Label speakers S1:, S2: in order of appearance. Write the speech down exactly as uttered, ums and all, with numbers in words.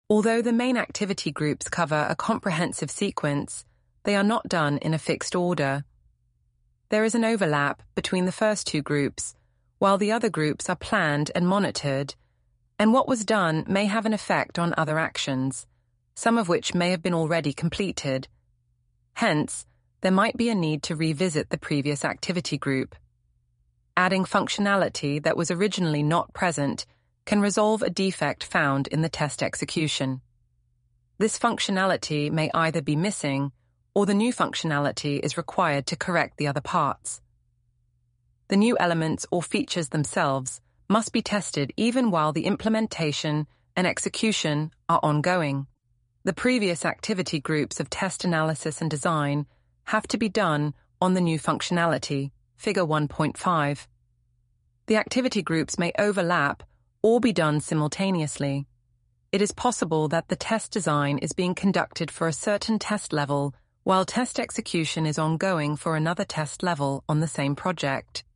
S1: Although the main activity groups cover a comprehensive sequence, they are not done in a fixed order. There is an overlap between the first two groups, while the other groups are planned and monitored, and what was done may have an effect on other actions, some of which may have been already completed. Hence, there might be a need to revisit the previous activity group. Adding functionality that was originally not present can resolve a defect found in the test execution. This functionality may either be missing or the new functionality is required to correct the other parts. The new elements or features themselves must be tested even while the implementation and execution are ongoing. The previous activity groups of test analysis and design have to be done on the new functionality, Figure one point five. The activity groups may overlap or be done simultaneously. It is possible that the test design is being conducted for a certain test level while test execution is ongoing for another test level on the same project.